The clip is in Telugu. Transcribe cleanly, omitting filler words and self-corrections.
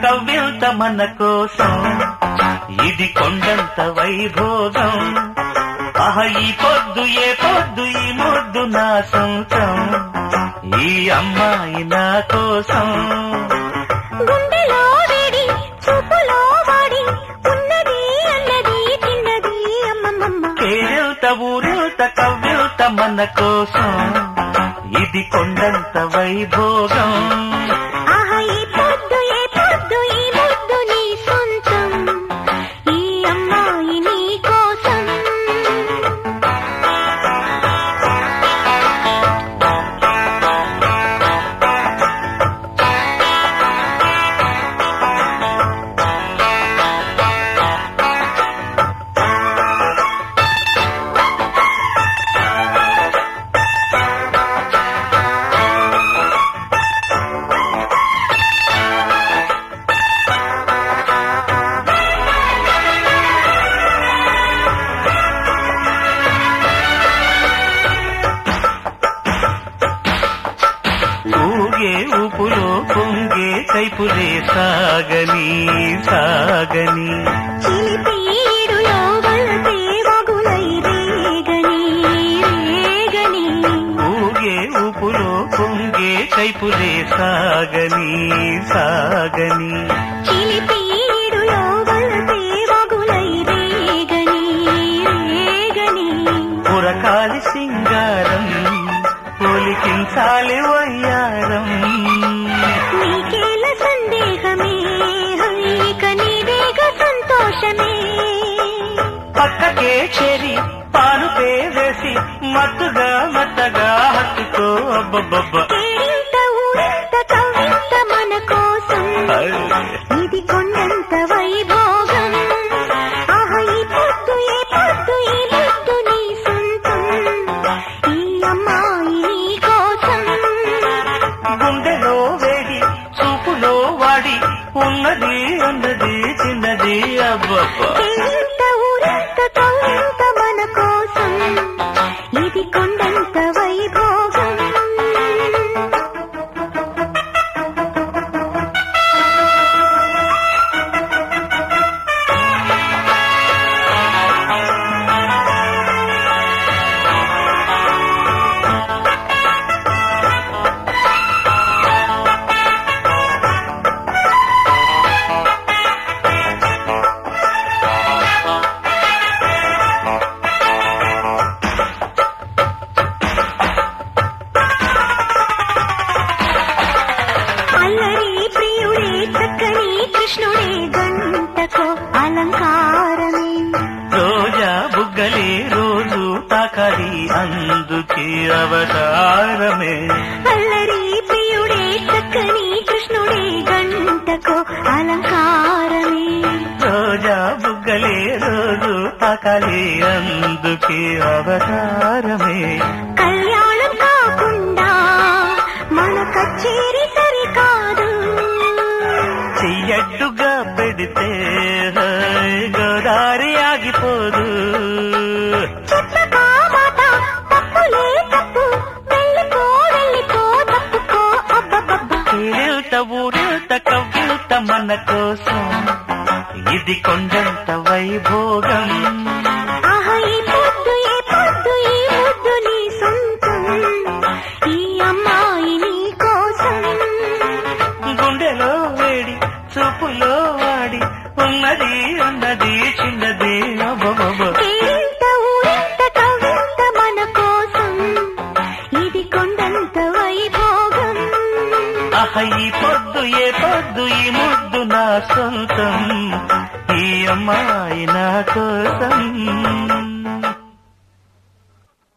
కవ్యంత మన కోసం, ఇది కొండంత వైభోగం. ఆహ ఈ పొద్దు ఏ పొద్దు ఈ ముద్దు నా సొంతం, ఈ అమ్మాయి నా కోసం. గుండెలో వేడి చూపులో వాడి ఉన్నది అన్నది తిన్నది అమ్మమ్మ. కేరింత ఊరింత కవ్యంత మన కోసం, ఇది కొండంత వైభోగం. ఆహా ఈ పొద్దు ఏ పొద్దు ఈ ముద్దు నీ సొంతం, ఈ అమ్మాయి నీ కోసం. ఊగే ఊపులో పొంగే కైపులే సాగని సాగని, చిలిపీడులో వలసే వగులై రేగని రేగని. ఊగే ఊపులో పొంగే కైపులే సాగని సాగని, చిలిపీడులో వలసే వగులై రేగని రేగని. పురకాలి సింగారం ఒలికించాలి వయ్యారం. నీకేల సందేహమే హైక నీదేగ సంతోషమే. పక్కకే చెరి పాలుపే వేసి మత్తుగా మత్తగా హత్తుకో అబ్బబ్బబ్బ. కేరింత ఊరింత కవ్వింత మన కోసం, ఇది కొండంత వైభోగం. ఆహా ఈ పొద్దు ఏ పొద్దు ఈ ముద్దు నీ సొంతం, ఈ అమ్మాయి నీ కోసం. గుండెలో వేడి చూపులో వాడి ఉన్నది అన్నది చిన్నది అబ్బబ్బ. కేరింత ఊరింత కవ్వింత మన కోసం, ఇది కొండంత వైభోగం. అల్లరి ప్రియుడే చక్కని కృష్ణుడే గంటకో అలంకారమే. రోజా బుగ్గలే రోజు తాకాలి అందుకే అవతారమే. అల్లరి ప్రియుడే చక్కని కృష్ణుడే గంటకో అలంకారమే. రోజా బుగ్గలే రోజు తాకాలి అందుకే అవతారమే. కళ్యాణం కాకుండా మన కచేరి సరికాదు. చెయ్యడ్డుగా పెడితే గోదారి ఆగిపోదు. చెప్పక మాట తప్పులే తప్పు, వెళ్ళిపో వెళ్ళిపో తప్పుకో అబ్బబ్బబ్బ. కేరింత ఊరింత కవ్యూత మన కోసం, ఇది కొండంత వైభోగం. ఆహా ఈ పొద్దు ఏ పొద్దు ఈ ముద్దు నీ సొంతం, ఈ అమ్మాయి నీ కోసం. గుండెలో వేడి చూపులో వాడి ఉన్నది ఉన్నది చిన్నది అబ్బబ్బబ్బ. కేరింత ఊరింత కవ్వింత మన కోసం, ఇది కొండంత వైభోగం. ఆహ ఈ పొద్దు ఏ పొద్దు ఈ ముద్దు నా సొంతం, ఈ అమ్మాయి నా కోసం.